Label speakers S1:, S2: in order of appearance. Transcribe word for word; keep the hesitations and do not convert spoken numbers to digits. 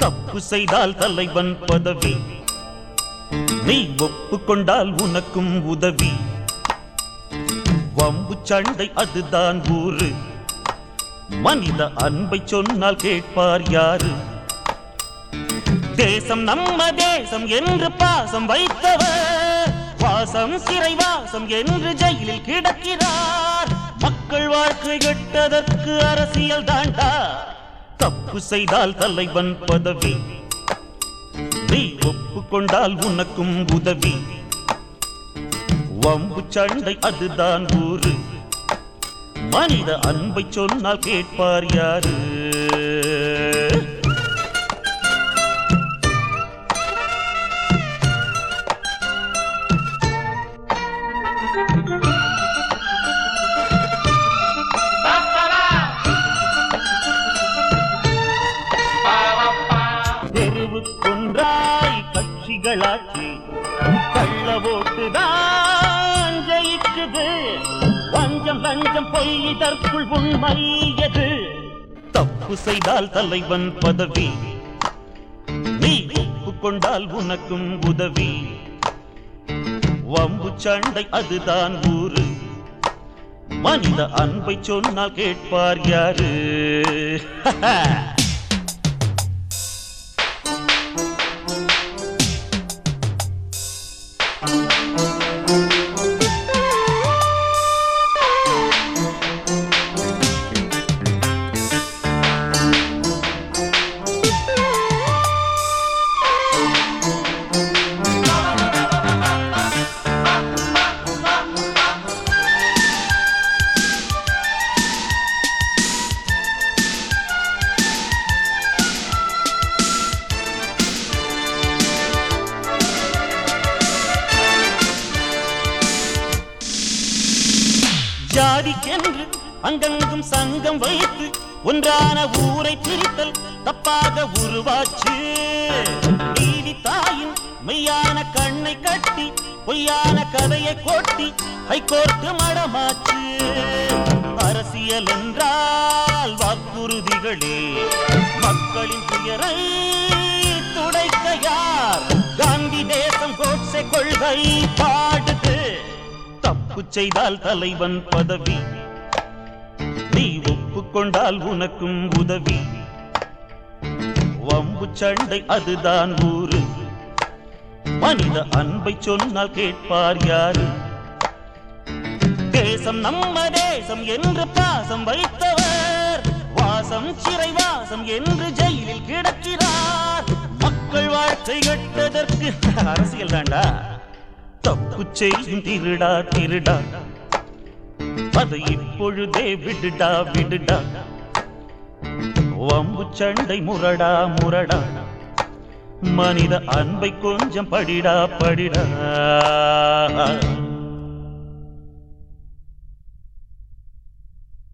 S1: தப்பு செய்தால் தலைவன் பதவி, நீ ஒப்புக்கொண்டால் உனக்கும் உதவி. வம்பு சண்டை அதுதான் ஊரு, மனித அன்பை சொன்னால் கேட்பார் யாரு? தேசம் நம்ம தேசம் என்று பாசம் வைத்தவர், வாசம் சிறைவாசம் என்று ஜெயிலில் கிடக்கிறார். மக்கள் வாழ்க்கை கெட்டதற்கு அரசியல் தாண்டா. தப்பு செய்தால் தலைவன் பதவி, நீ ஒப்புக்கொண்டால் உனக்கும் உதவி. வம்பு சண்டை அதுதான் ஊரு, மனித அன்பை சொன்னால் கேட்பார் யாரு? தெருவுக்கொன்றாய் கட்சிகளாட்சி, கள்ள ஓட்டுதான் ஜெயிக்குது. வஞ்சம் லஞ்சம் பொய் இதற்குள் உண்மையது. தப்பு செய்தால் தலைவன் பதவி, நீ ஒப்புக்கொண்டால் உனக்கும் உதவி. வம்பு சண்டை அதுதான் ஊரு, மனித அன்பை சொன்னால் கேட்பார் யாரு? ஜாதிக்கென்று அங்கங்கும் சங்கம் வைத்து ஒன்றான ஊரை பிரித்தல் தப்பாக உருவாச்சு. நீதி தாயின் மெய்யான கண்ணை கட்டி பொய்யான கதையை கொட்டி ஹைகோர்ட்டு மடமாச்சு. அரசியல் என்றால் வாக்குறுதிகளே, மக்களின் துயரை துடைக்க யார்? காந்தி தேசம் கோட்சே கொள்கை பாடுது. தப்பு செய்தால் தலைவன் பதவி, நீ ஒப்புக்கொண்டால் உனக்கும் உதவி. வம்பு சண்டை அதுதான் ஊரு, மனித அன்பை சொன்னால் கேட்பார் யாரு? தேசம் நம்ம தேசம் என்று பாசம் வைத்தவர், வாசம் சிறைவாசம் என்று ஜெயிலில் கிடக்கிறார். மக்கள் வாழ்க்கை கெட்டதற்கு அரசியல் தாண்டா. தப்பு செய்யும் திருடா திருடா, அதை இப்பொழுதே விடுடா விடுடா. வம்பு சண்டை முரடா முரடா, மனித அன்பை கொஞ்சம் படிடா படிடா.